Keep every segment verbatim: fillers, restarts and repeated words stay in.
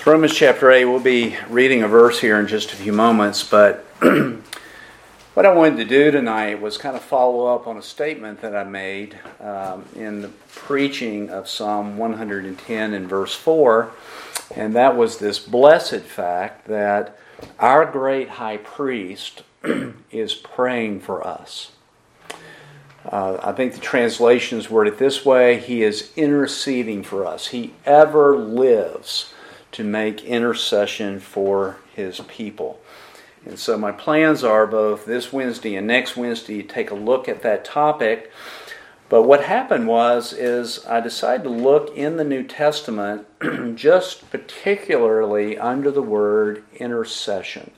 Romans chapter eight, we'll be reading a verse here in just a few moments, but what I wanted to do tonight was kind of follow up on a statement that I made um, in the preaching of Psalm one hundred ten in verse four, and that was this blessed fact that our great high priest is praying for us. Uh, I think the translations word it this way: He is interceding for us. He ever lives to make intercession for His people. And so my plans are both this Wednesday and next Wednesday to take a look at that topic. But what happened was is I decided to look in the New Testament just particularly under the word intercession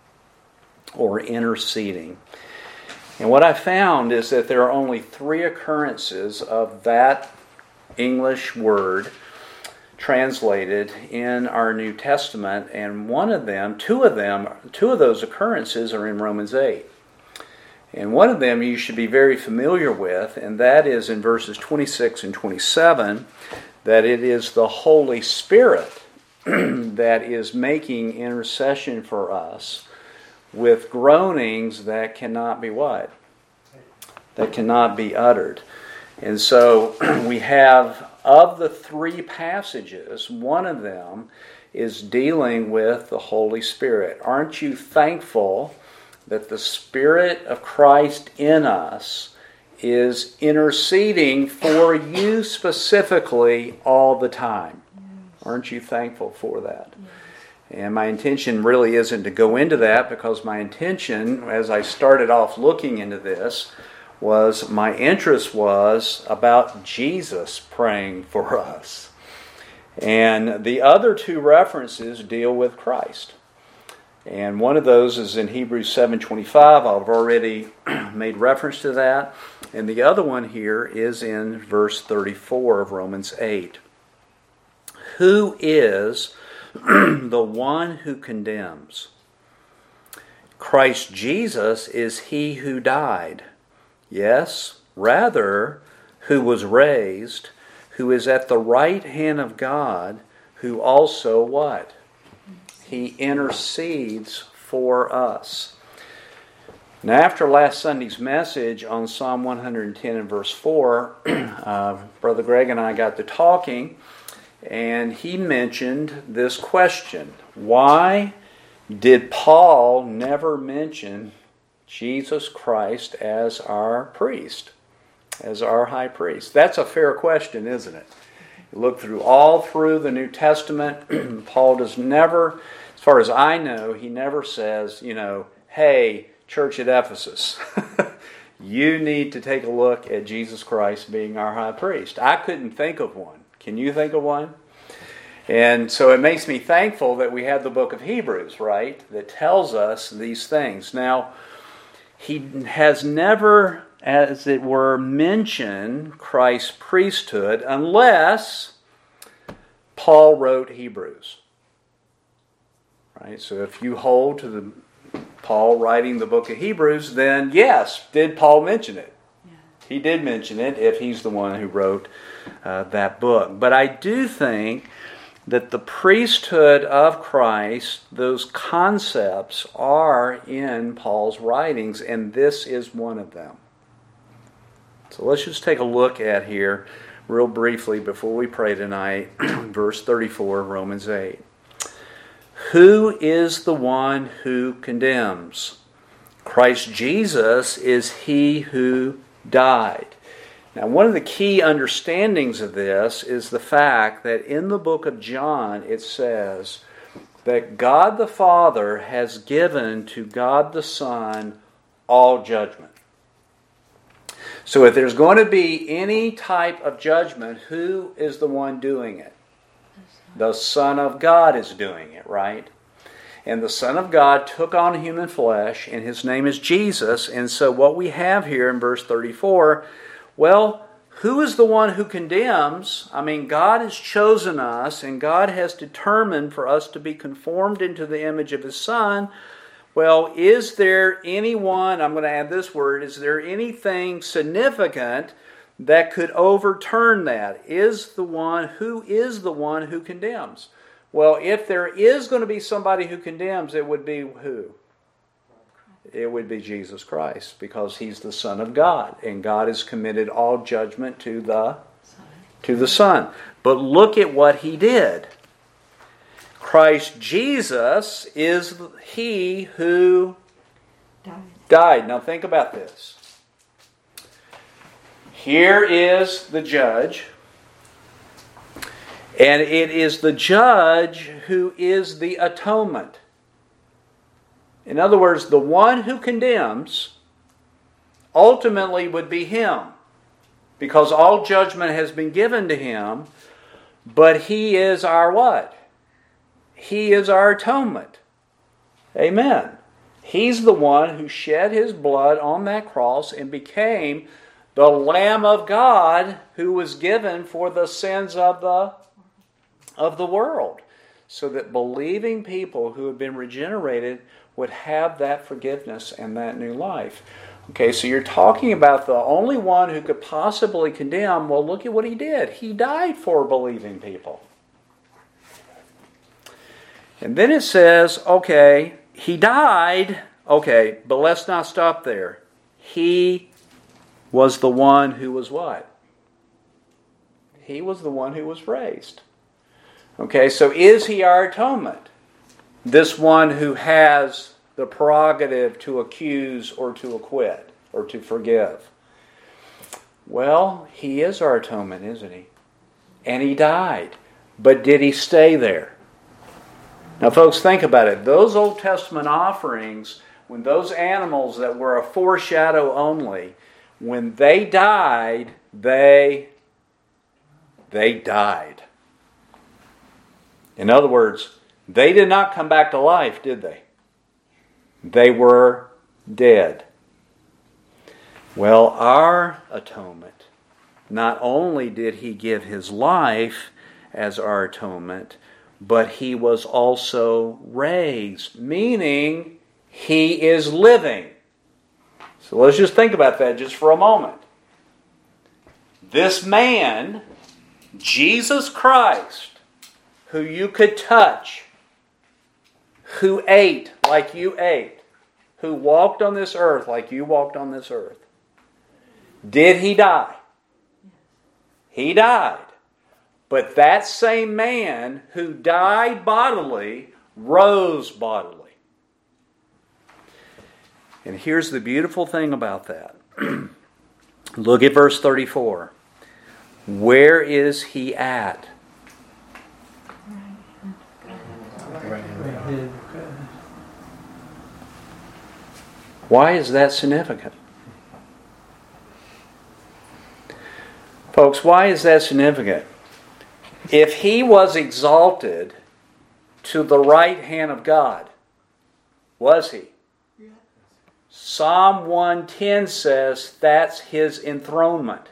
or interceding. And what I found is that there are only three occurrences of that English word translated in our New Testament, and one of them, two of them, two of those occurrences are in Romans eight. And one of them you should be very familiar with, and that is in verses twenty-six and twenty-seven, that it is the Holy Spirit that is making intercession for us with groanings that cannot be what? That cannot be uttered. And so we have, of the three passages, one of them is dealing with the Holy Spirit. Aren't you thankful that the Spirit of Christ in us is interceding for you specifically all the time? Aren't you thankful for that? And my intention really isn't to go into that, because my intention, as I started off looking into this, was my interest was about Jesus praying for us. And the other two references deal with Christ. And one of those is in Hebrews seven twenty-five. I've already made reference to that. And the other one here is in verse thirty-four of Romans eight. Who is the one who condemns? Christ Jesus is he who died. Yes, rather, who was raised, who is at the right hand of God, who also what? He intercedes for us. Now, after last Sunday's message on Psalm one hundred ten and verse four, uh, Brother Greg and I got to talking, and he mentioned this question: why did Paul never mention Jesus Christ as our priest, as our high priest? That's a fair question, isn't it? You look through all through the New Testament, Paul does never, as far as I know, he never says, you know, hey, church at Ephesus, you need to take a look at Jesus Christ being our high priest. I couldn't think of one. Can you think of one? And so it makes me thankful that we have the book of Hebrews, right, that tells us these things. Now, he has never, as it were, mentioned Christ's priesthood unless Paul wrote Hebrews. Right? So if you hold to the Paul writing the book of Hebrews, then yes, did Paul mention it? Yeah. He did mention it if he's the one who wrote uh, that book. But I do think that the priesthood of Christ, those concepts are in Paul's writings, and this is one of them. So let's just take a look at here real briefly before we pray tonight, verse thirty-four of Romans eight. Who is the one who condemns? Christ Jesus is he who died. Now, one of the key understandings of this is the fact that in the book of John it says that God the Father has given to God the Son all judgment. So if there's going to be any type of judgment, who is the one doing it? The Son of God is doing it, right? And the Son of God took on human flesh, and His name is Jesus. And so what we have here in verse thirty-four, well, who is the one who condemns? I mean, God has chosen us, and God has determined for us to be conformed into the image of His Son. Well, is there anyone, I'm going to add this word, is there anything significant that could overturn that? Is the one, who is the one who condemns? Well, if there is going to be somebody who condemns, it would be who? It would be Jesus Christ, because He's the Son of God, and God has committed all judgment to the, to the Son. But look at what He did. Christ Jesus is He who died. died. Now think about this. Here is the judge, and it is the judge who is the atonement. In other words, the one who condemns ultimately would be Him, because all judgment has been given to Him, but He is our what? He is our atonement. Amen. He's the one who shed His blood on that cross and became the Lamb of God who was given for the sins of the, of the world, so that believing people who have been regenerated would have that forgiveness and that new life. Okay, so you're talking about the only one who could possibly condemn. Well, look at what He did. He died for believing people. And then it says, okay, He died. Okay, but let's not stop there. He was the one who was what? He was the one who was raised. Okay, so is He our atonement? This one who has the prerogative to accuse or to acquit or to forgive. Well, He is our atonement, isn't He? And He died. But did He stay there? Now, folks, think about it. Those Old Testament offerings, when those animals that were a foreshadow only, when they died, they, they died. In other words, they did not come back to life, did they? They were dead. Well, our atonement, not only did He give His life as our atonement, but He was also raised, meaning He is living. So let's just think about that just for a moment. This man, Jesus Christ, who you could touch, who ate like you ate, who walked on this earth like you walked on this earth, did He die? He died. But that same man who died bodily rose bodily. And here's the beautiful thing about that. Look at verse thirty-four. Where is He at? Why is that significant? Folks, why is that significant? If He was exalted to the right hand of God, was He? Psalm one ten says that's His enthronement.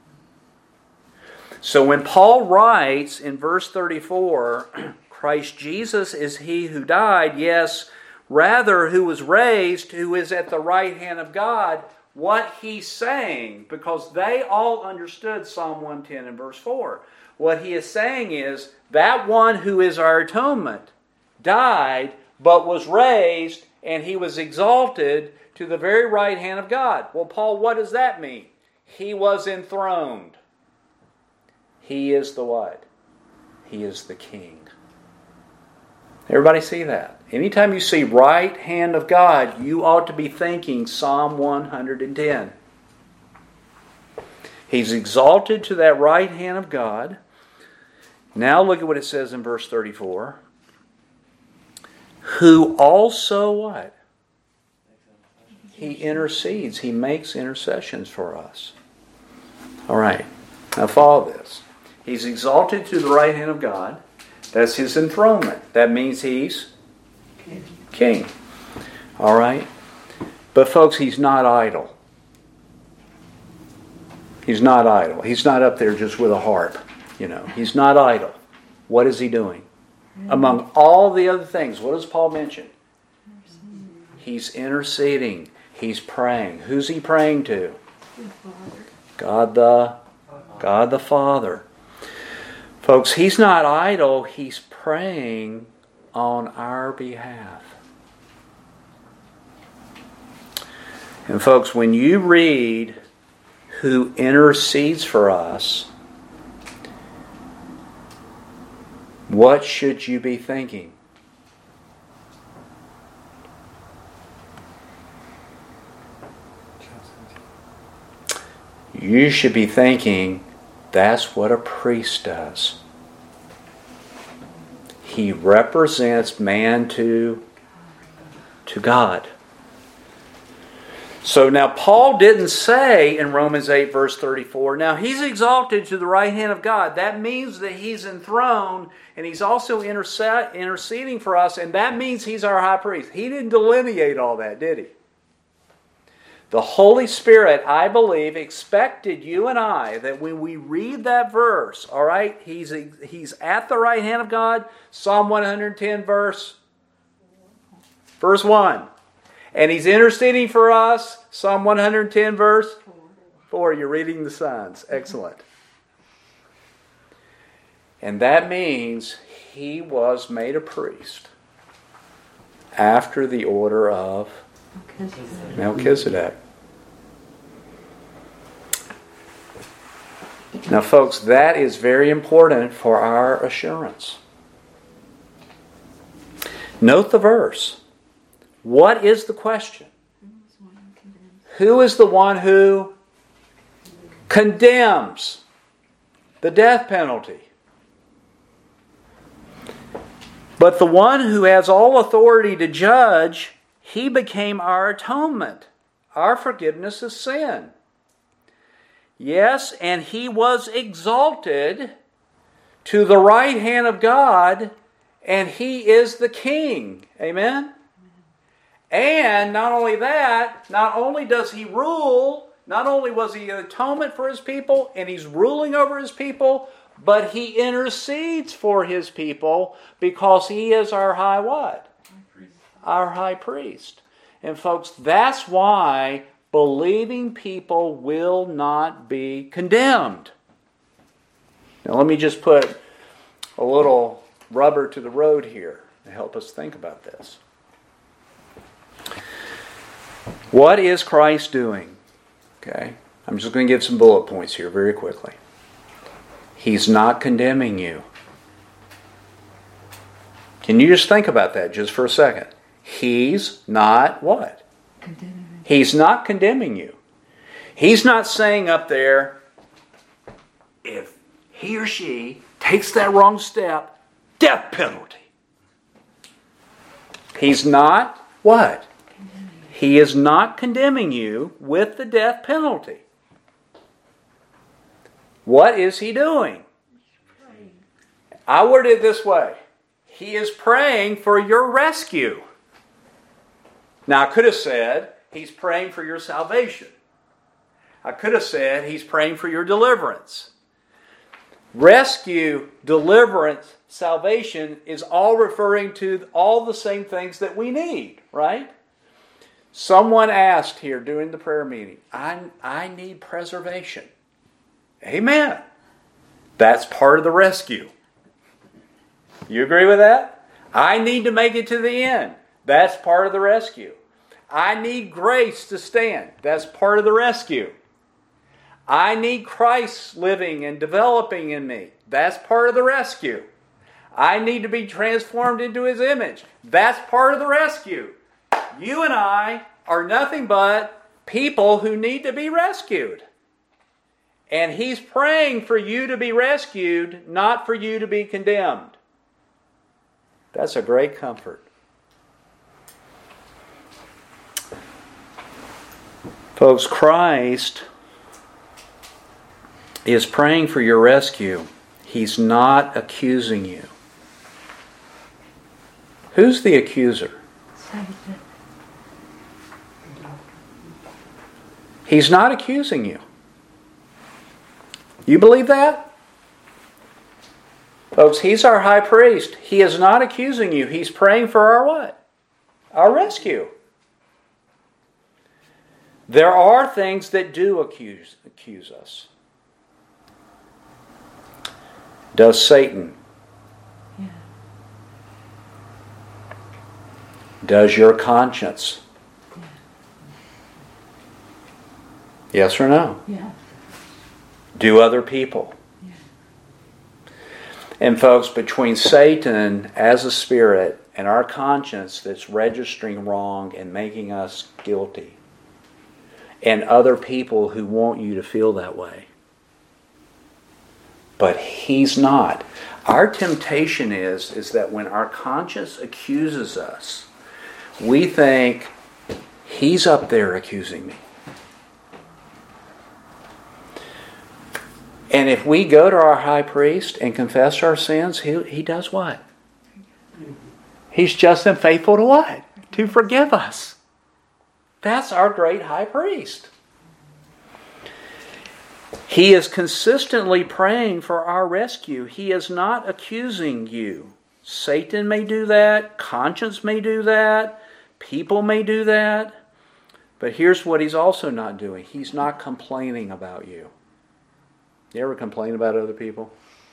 So when Paul writes in verse thirty-four, Christ Jesus is He who died, yes, rather who was raised, who is at the right hand of God, what he's saying, because they all understood Psalm one ten and verse four. What he is saying is, that one who is our atonement died, but was raised, and He was exalted to the very right hand of God. Well, Paul, what does that mean? He was enthroned. He is the what? He is the King. Everybody see that? Anytime you see right hand of God, you ought to be thinking Psalm one ten. He's exalted to that right hand of God. Now look at what it says in verse thirty-four. Who also what? He intercedes. He makes intercessions for us. All right. Now follow this. He's exalted to the right hand of God. That's His enthronement. That means He's King. King. All right. But folks, He's not idle. He's not idle. He's not up there just with a harp. You know, He's not idle. What is He doing? Among all the other things, what does Paul mention? He's interceding. He's praying. Who's He praying to? God the, God the Father. Folks, He's not idle. He's praying on our behalf. And folks, when you read who intercedes for us, what should you be thinking? You should be thinking, that's what a priest does. He represents man to, to God. So now Paul didn't say in Romans eight verse thirty-four, now He's exalted to the right hand of God. That means that He's enthroned and He's also interced, interceding for us, and that means He's our high priest. He didn't delineate all that, did He? The Holy Spirit, I believe, expected you and I that when we read that verse, all right, He's, he's at the right hand of God, Psalm one hundred ten verse, verse one. And He's interceding for us, Psalm one hundred ten verse four. You're reading the signs. Excellent. And that means He was made a priest after the order of Melchizedek. Melchizedek. Now, folks, that is very important for our assurance. Note the verse. What is the question? Who is the one who condemns the death penalty? But the one who has all authority to judge, He became our atonement, our forgiveness of sin. Yes, and He was exalted to the right hand of God, and He is the King. Amen? And not only that, not only does He rule, not only was He an atonement for His people, and He's ruling over His people, but He intercedes for His people because He is our high what? Our high priest. And folks, that's why believing people will not be condemned. Now let me just put a little rubber to the road here to help us think about this. What is Christ doing? Okay, I'm just going to give some bullet points here very quickly. He's not condemning you. Can you just think about that just for a second? He's not what? Condemning. He's not condemning you. He's not saying up there, if he or she takes that wrong step, death penalty. He's not what? He is not condemning you with the death penalty. What is He doing? I word it this way. He is praying for your rescue. Now, I could have said, He's praying for your salvation. I could have said, He's praying for your deliverance. Rescue, deliverance, salvation is all referring to all the same things that we need, right? Someone asked here during the prayer meeting, I, I need preservation. Amen. That's part of the rescue. You agree with that? I need to make it to the end. That's part of the rescue. I need grace to stand. That's part of the rescue. I need Christ living and developing in me. That's part of the rescue. I need to be transformed into His image. That's part of the rescue. You and I are nothing but people who need to be rescued. And He's praying for you to be rescued, not for you to be condemned. That's a great comfort. Folks, Christ is praying for your rescue. He's not accusing you. Who's the accuser? Satan. He's not accusing you. You believe that? Folks, He's our high priest. He is not accusing you. He's praying for our what? Our rescue. There are things that do accuse, accuse us. Does Satan? Yeah. Does your conscience? Yeah. Yes or no? Yeah. Do other people? Yeah. And folks, between Satan as a spirit and our conscience that's registering wrong and making us guilty, and other people who want you to feel that way, but he's not. Our temptation is, is that when our conscience accuses us, we think, he's up there accusing me. And if we go to our high priest and confess our sins, he, he does what? He's just and faithful to what? To forgive us. That's our great high priest. He is consistently praying for our rescue. He is not accusing you. Satan may do that. Conscience may do that. People may do that. But here's what he's also not doing. He's not complaining about you. You ever complain about other people?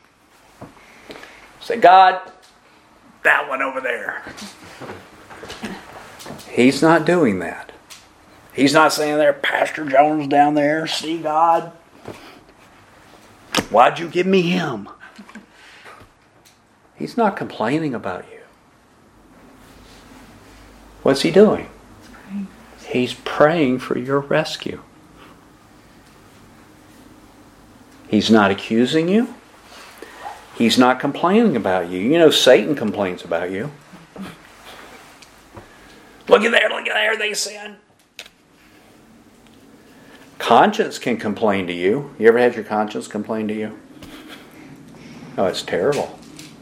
Say, God, that one over there. He's not doing that. He's not saying there, Pastor Jones down there, see God? Why'd you give me him? He's not complaining about you. What's he doing? Praying. He's praying for your rescue. He's not accusing you. He's not complaining about you. You know, Satan complains about you. Look at there, look at there, they sin. Conscience can complain to you. You ever had your conscience complain to you? Oh, it's terrible.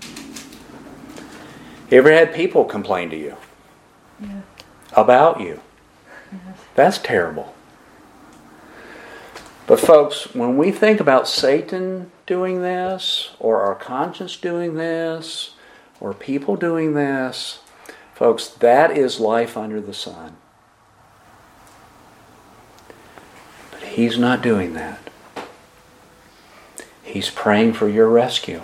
You ever had people complain to you? Yeah. About you? Yes. That's terrible. But folks, when we think about Satan doing this, or our conscience doing this, or people doing this, folks, that is life under the sun. But he's not doing that. He's praying for your rescue.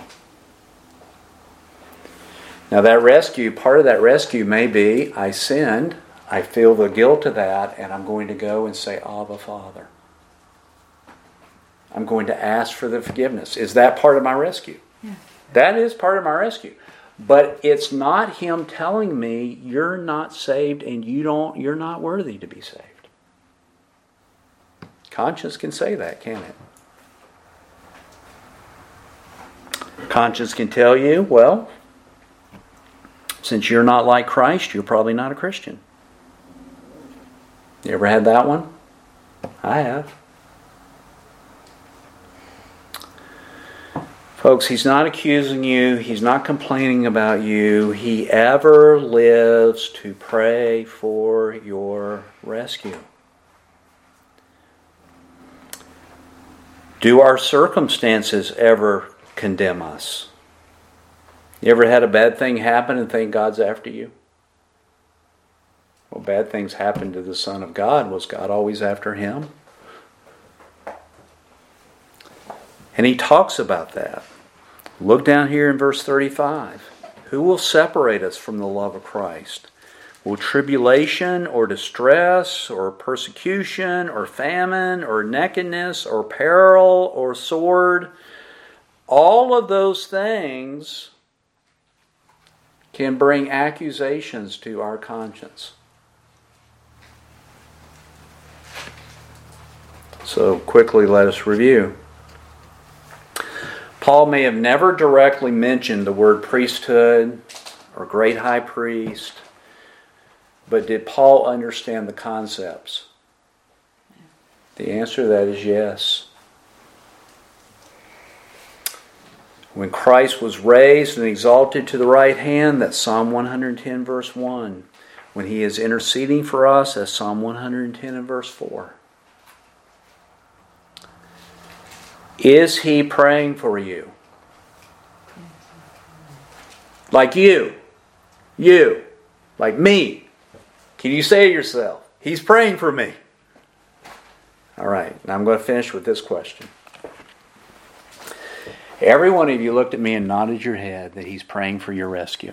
Now that rescue, part of that rescue may be, I sinned, I feel the guilt of that, and I'm going to go and say, Abba, Father. I'm going to ask for the forgiveness. Is that part of my rescue? Yeah. That is part of my rescue. But it's not him telling me you're not saved and you don't you're not worthy to be saved. Conscience can say that, can't it? Conscience can tell you, well, since you're not like Christ, you're probably not a Christian. You ever had that one? I have. Folks, he's not accusing you. He's not complaining about you. He ever lives to pray for your rescue. Do our circumstances ever condemn us? You ever had a bad thing happen and think God's after you? Well, bad things happened to the Son of God. Was God always after him? And he talks about that. Look down here in verse thirty-five. Who will separate us from the love of Christ? Will tribulation or distress or persecution or famine or nakedness or peril or sword? All of those things can bring accusations to our conscience. So quickly let us review. Paul may have never directly mentioned the word priesthood or great high priest, but did Paul understand the concepts? The answer to that is yes. When Christ was raised and exalted to the right hand, that's Psalm one hundred ten verse one. When he is interceding for us, that's Psalm one hundred ten and verse four. Is he praying for you? Like you. You. Like me. Can you say to yourself, he's praying for me? All right, now I'm going to finish with this question. Every one of you looked at me and nodded your head that he's praying for your rescue.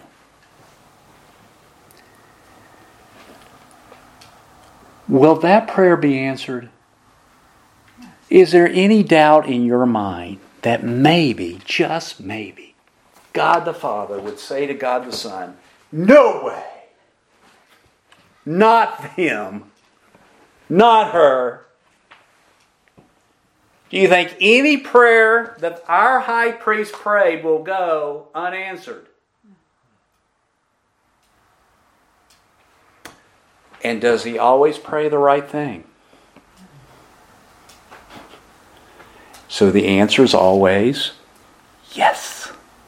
Will that prayer be answered? Is there any doubt in your mind that maybe, just maybe, God the Father would say to God the Son, no way! Not him. Not her. Do you think any prayer that our high priest prayed will go unanswered? And does he always pray the right thing? So the answer is always yes.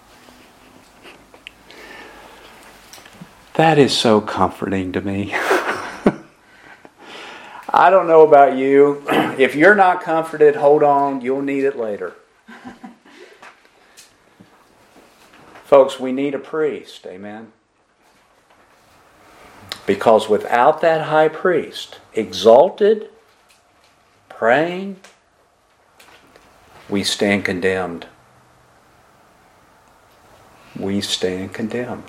That is so comforting to me. I don't know about you. If you're not comforted, hold on. You'll need it later. Folks, we need a priest. Amen. Because without that high priest, exalted, praying, we stand condemned. We stand condemned.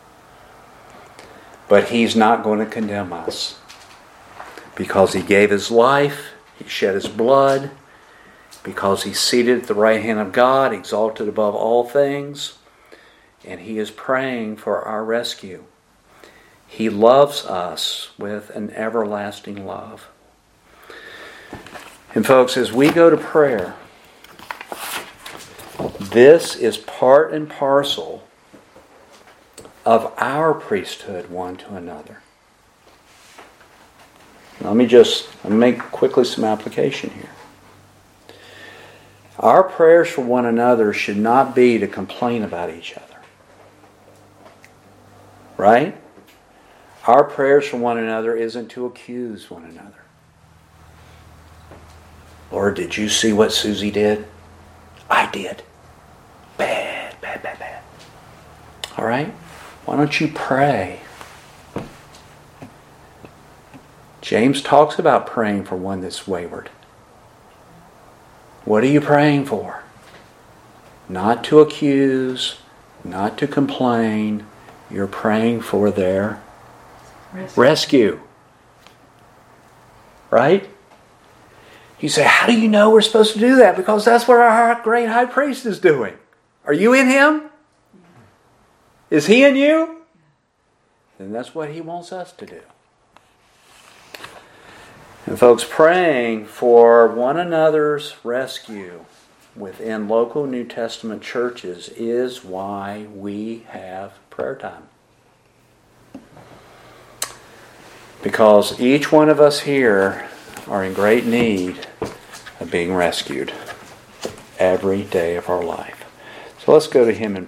But he's not going to condemn us. Because he gave his life, he shed his blood, because he's seated at the right hand of God, exalted above all things, and he is praying for our rescue. He loves us with an everlasting love. And folks, as we go to prayer, this is part and parcel of our priesthood one to another. Let me just make quickly some application here. Our prayers for one another should not be to complain about each other. Right? Our prayers for one another isn't to accuse one another. Lord, did you see what Susie did? I did. Bad, bad, bad, bad. All right? Why don't you pray? James talks about praying for one that's wayward. What are you praying for? Not to accuse, not to complain. You're praying for their rescue. rescue. Right? You say, how do you know we're supposed to do that? Because that's what our great high priest is doing. Are you in him? Is he in you? Then that's what he wants us to do. And folks, praying for one another's rescue within local New Testament churches is why we have prayer time. Because each one of us here are in great need of being rescued every day of our life. So let's go to him in